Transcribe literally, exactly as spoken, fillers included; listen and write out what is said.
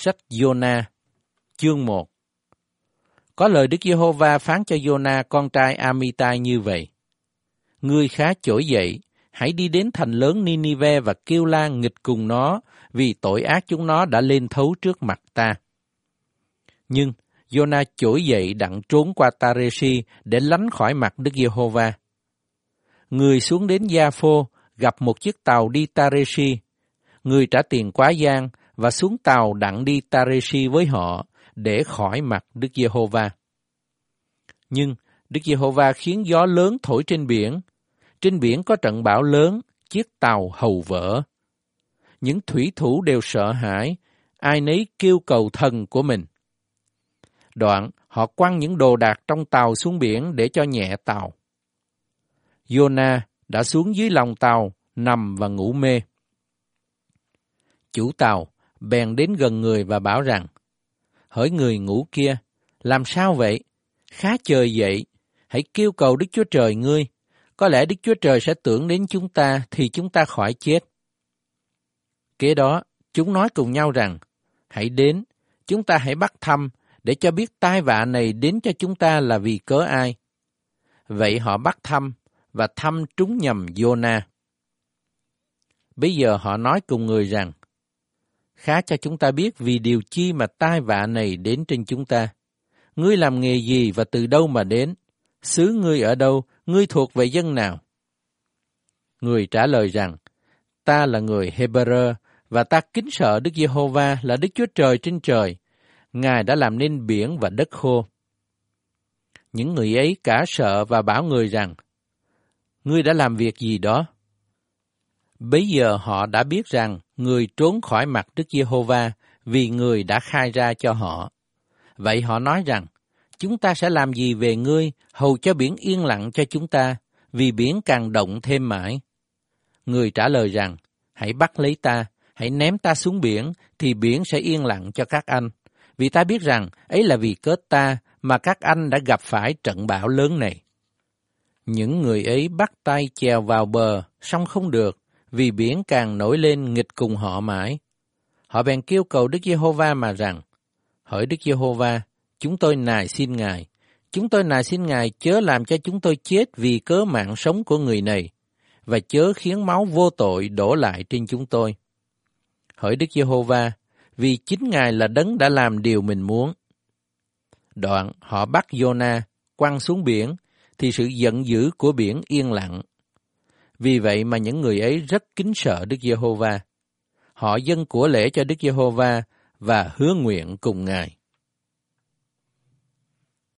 Sách Giô-na, chương một. Có lời Đức Giê-hô-va phán cho Giô-na con trai A-mi-tai như vậy: Ngươi khá trỗi dậy, hãy đi đến thành lớn Ni-ni-ve và kêu la nghịch cùng nó, vì tội ác chúng nó đã lên thấu trước mặt ta. Nhưng Giô-na trỗi dậy đặng trốn qua Ta-rê-si để lánh khỏi mặt Đức Giê-hô-va. Người xuống đến Gia-phô, gặp một chiếc tàu đi Ta-rê-si. Người trả tiền quá giang và xuống tàu đặng đi Ta-rê-si với họ để khỏi mặt Đức Giê-hô-va. Nhưng Đức Giê-hô-va khiến gió lớn thổi trên biển. Trên biển có trận bão lớn, chiếc tàu hầu vỡ. Những thủy thủ đều sợ hãi, ai nấy kêu cầu thần của mình. Đoạn, họ quăng những đồ đạc trong tàu xuống biển để cho nhẹ tàu. Giô-na đã xuống dưới lòng tàu, nằm và ngủ mê. Chủ tàu bèn đến gần người và bảo rằng: Hỡi người ngủ kia, làm sao vậy? Khá trời dậy, hãy kêu cầu Đức Chúa Trời ngươi. Có lẽ Đức Chúa Trời sẽ tưởng đến chúng ta thì chúng ta khỏi chết. Kế đó, chúng nói cùng nhau rằng: Hãy đến, chúng ta hãy bắt thăm để cho biết tai vạ này đến cho chúng ta là vì cớ ai. Vậy họ bắt thăm và thăm trúng nhầm Giô-na. Bây giờ họ nói cùng người rằng: Khá cho chúng ta biết vì điều chi mà tai vạ này đến trên chúng ta. Ngươi làm nghề gì và từ đâu mà đến? Xứ ngươi ở đâu? Ngươi thuộc về dân nào? Người trả lời rằng: Ta là người Hê-bơ-rơ và ta kính sợ Đức Giê-hô-va là Đức Chúa Trời trên trời. Ngài đã làm nên biển và đất khô. Những người ấy cả sợ và bảo người rằng: Ngươi đã làm việc gì đó? Bấy giờ họ đã biết rằng người trốn khỏi mặt Đức Giê-hô-va vì người đã khai ra cho họ. Vậy họ nói rằng: Chúng ta sẽ làm gì về ngươi, hầu cho biển yên lặng cho chúng ta, vì biển càng động thêm mãi. Người trả lời rằng: Hãy bắt lấy ta, hãy ném ta xuống biển, thì biển sẽ yên lặng cho các anh. Vì ta biết rằng ấy là vì cớ ta mà các anh đã gặp phải trận bão lớn này. Những người ấy bắt tay chèo vào bờ, song không được, vì biển càng nổi lên nghịch cùng họ mãi. Họ bèn kêu cầu Đức Giê-hô-va mà rằng: Hỡi Đức Giê-hô-va, chúng tôi nài xin Ngài, chúng tôi nài xin Ngài chớ làm cho chúng tôi chết vì cớ mạng sống của người này, và chớ khiến máu vô tội đổ lại trên chúng tôi. Hỡi Đức Giê-hô-va, vì chính Ngài là đấng đã làm điều mình muốn. Đoạn họ bắt Giô-na, quăng xuống biển, thì sự giận dữ của biển yên lặng. Vì vậy mà những người ấy rất kính sợ Đức Giê-hô-va. Họ dâng của lễ cho Đức Giê-hô-va và hứa nguyện cùng Ngài.